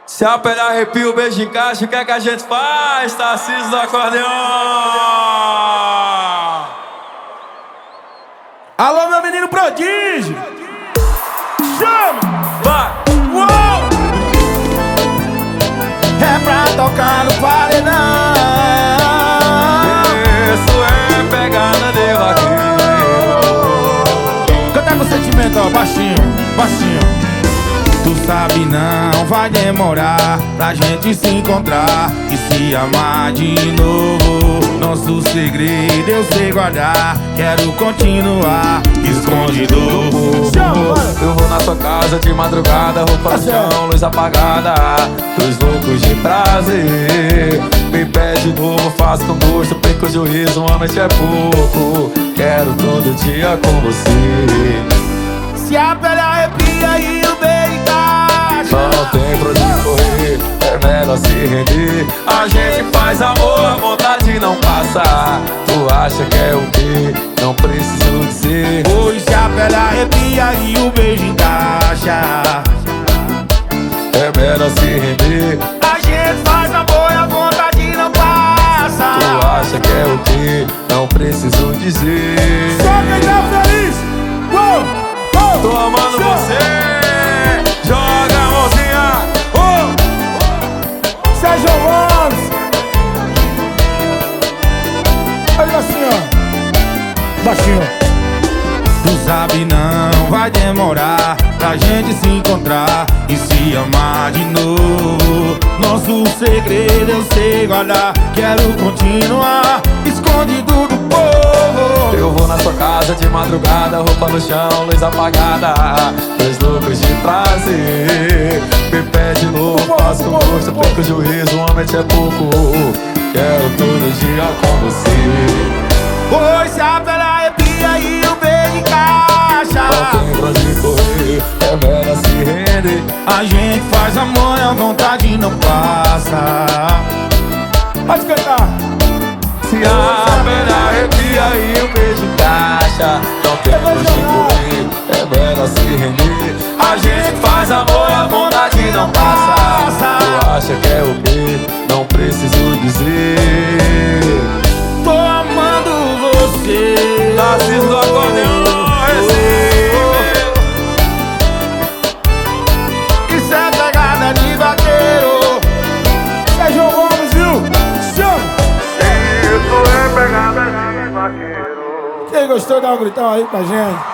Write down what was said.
Se a pele arrepia, o beijo encaixa, o que é que a gente faz? Tarcísio do acordeão. Alô, meu menino prodígio. Chama! Vai! Uou! É pra tocar no paredão. Isso é pegada de vaqueiro. Canta com sentimento, ó, baixinho, baixinho. Tu sabe não vai demorar pra gente se encontrar e se amar de novo. Nosso segredo eu sei guardar, quero continuar escondido. Eu vou na sua casa de madrugada, roupa no chão, luz apagada, dois loucos de prazer. Me pede de novo, faço com gosto, perco o juízo, uma noite é pouco. Quero todo dia com você. Se a pele arrepia e o beijo encaixa, não tem pra onde correr, é melhor se render. A gente faz amor, a vontade não passa. Tu acha que é o quê? Não preciso dizer. pois se a pele arrepia e o beijo encaixa, é melhor se render. a gente faz amor e a vontade não passa. Tu acha que é o quê? Não preciso dizer. Só quem tá feliz. Uou, uou. Tô amando Só. você. Joga a mãozinha. Sérgio Gomes. Olha assim, ó. Baixinho. Tu sabe não vai demorar pra gente se encontrar e se amar de novo. Nosso segredo eu sei guardar, quero continuar escondido do povo. Eu vou na sua casa de madrugada, roupa no chão, luz apagada, dois loucos de prazer. Me pede de novo, faço com gosto, perco o juízo, uma noite é pouco. Quero todo dia com você. Pois se a pele arrepia e o beijo encaixa, Não tem pra onde correr, é melhor se render. a gente faz amor e a vontade não passa. Pode cantar. Se a pele arrepia e o beijo encaixa, não tem pra onde correr, é melhor se render. A gente faz amor e a vontade não passa. Tu acha que é o quê? Não preciso dizer. Tô amando você. Tarcísio do acordeão, Recife. Isso é pegada de vaqueiro. Sérgio Gomes, viu? Chama! Isso é pegada de vaqueiro. Quem gostou, dá um gritão aí pra gente.